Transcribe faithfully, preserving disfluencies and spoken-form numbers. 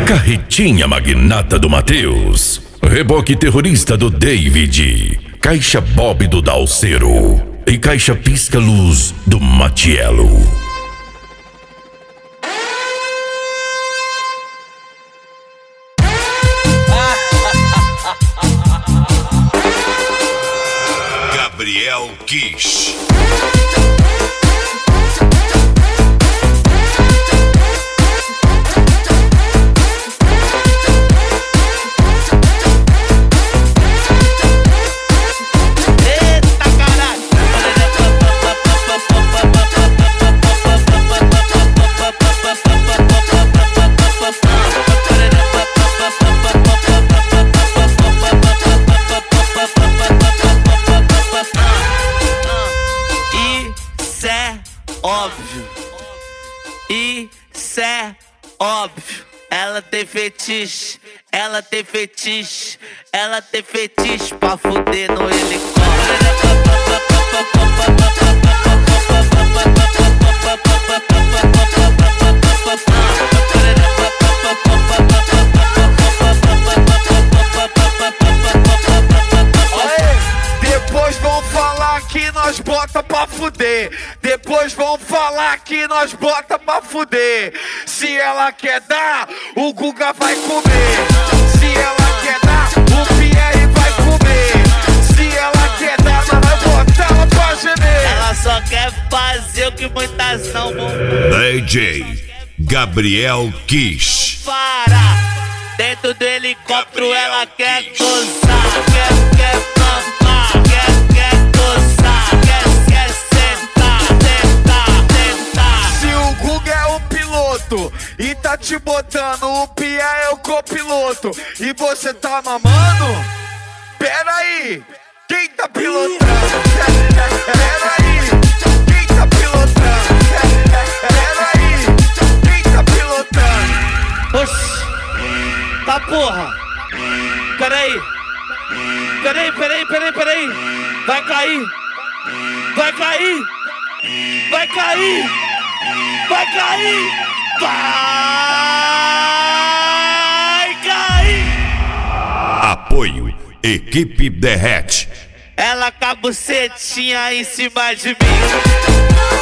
Carretinha magnata do Matheus. Reboque terrorista do David. Caixa Bob do Dalcero. E caixa pisca-luz do Matielo. Gabriel Kish. Óbvio, isso é óbvio. Ela tem fetiche, ela tem fetiche, ela tem fetiche pra fuder no helicóptero. Depois vão falar que nós bota pra fuder. Depois vão falar que nós bota pra fuder. Se ela quer dar, o Guga vai comer. Se ela quer dar, o Pierre vai comer. Se ela quer dar, nós vai botar ela pra gemer. Ela só quer fazer o que muitas não vão. D J Gabriel Kish. Para! Dentro do helicóptero Gabriel ela quer Kish. gozar, quer, quer mamar, quer, quer gozar, quer, quer sentar, sentar, sentar. Se o Guga é o piloto e tá te botando, o Pia é o copiloto e você tá mamando? Pera aí, quem tá pilotando? Pera aí, quem tá pilotando? Pera aí, quem tá pilotando? Oxi! Tá porra! Peraí! Peraí, peraí, peraí, peraí! Vai cair! Vai cair! Vai cair! Vai cair! Vai cair! Apoio Equipe Derrete. Ela com a bucetinha em cima de mim.